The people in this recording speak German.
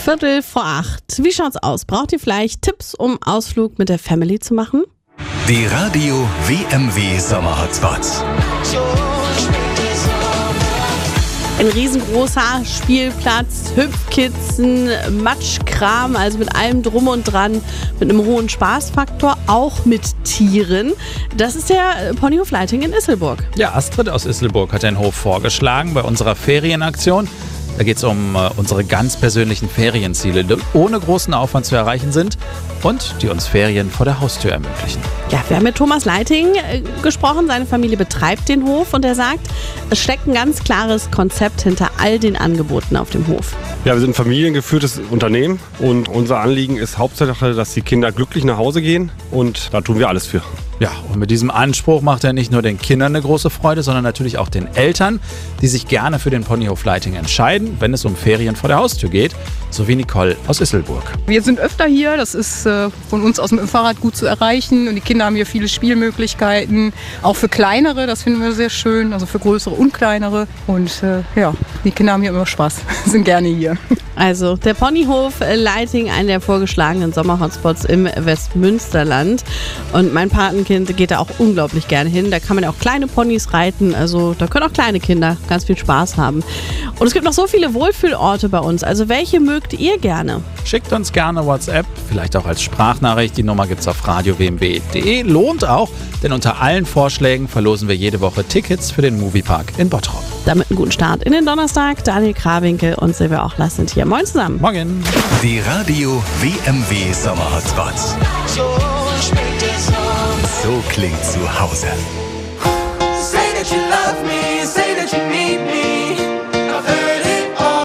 7:15. Wie schaut's aus? Braucht ihr vielleicht Tipps, um Ausflug mit der Family zu machen? Die Radio WMW Sommerhotspots. Ein riesengroßer Spielplatz, Hüpfkitzen, Matschkram, also mit allem drum und dran, mit einem hohen Spaßfaktor, auch mit Tieren. Das ist der Ponyhof Leiting in Isselburg. Ja, Astrid aus Isselburg hat den Hof vorgeschlagen bei unserer Ferienaktion. Da geht es um unsere ganz persönlichen Ferienziele, die ohne großen Aufwand zu erreichen sind und die uns Ferien vor der Haustür ermöglichen. Ja, wir haben mit Thomas Leiting gesprochen. Seine Familie betreibt den Hof und er sagt, es steckt ein ganz klares Konzept hinter all den Angeboten auf dem Hof. Ja, wir sind ein familiengeführtes Unternehmen und unser Anliegen ist Hauptsache, dass die Kinder glücklich nach Hause gehen und da tun wir alles für. Ja, und mit diesem Anspruch macht er nicht nur den Kindern eine große Freude, sondern natürlich auch den Eltern, die sich gerne für den Ponyhof Leiting entscheiden, wenn es um Ferien vor der Haustür geht, so wie Nicole aus Isselburg. Wir sind öfter hier, das ist von uns aus mit dem Fahrrad gut zu erreichen und die Kinder haben hier viele Spielmöglichkeiten, auch für kleinere, das finden wir sehr schön, also für größere und kleinere und die Kinder haben hier immer Spaß, sind gerne hier. Also der Ponyhof Leiting, einer der vorgeschlagenen Sommerhotspots im Westmünsterland. Und mein Patenkind geht da auch unglaublich gerne hin. Da kann man ja auch kleine Ponys reiten. Also da können auch kleine Kinder ganz viel Spaß haben. Und es gibt noch so viele Wohlfühlorte bei uns. Also welche mögt ihr gerne? Schickt uns gerne WhatsApp, vielleicht auch als Sprachnachricht. Die Nummer gibt's auf radiowmw.de. Lohnt auch, denn unter allen Vorschlägen verlosen wir jede Woche Tickets für den Moviepark in Bottrop. Damit einen guten Start in den Donnerstag. Daniel Krawinkel und Silvia Ochler sind hier. Moin zusammen. Morgen. Die Radio WMW Sommerhotspots. So klingt zu Hause.